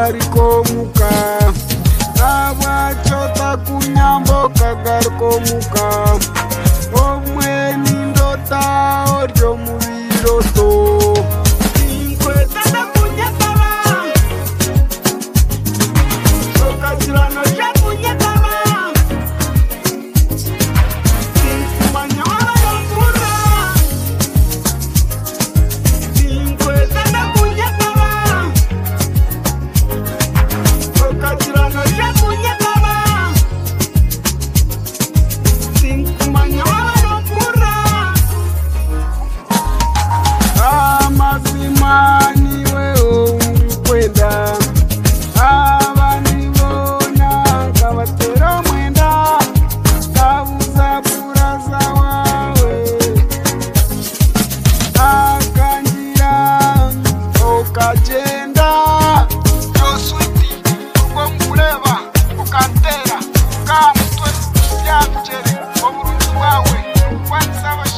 kagarikomuka nabachota kunyambo kagarikomuka omwe nindota oryo mubiroto inkwetana kunyakaba sokazirano ja kunyakaba inkumanya wabakura inkwetana kunyakaba sokazirano ja kunyakaba inkumanya wabakura amazimani wewe unkwenda abanibona kabatera mwenda kabuza buraza wawe akangira ukagenda yoswiti ubwo mureba ukantera kamutwe byamjere oburunzi bwawe kwanisaba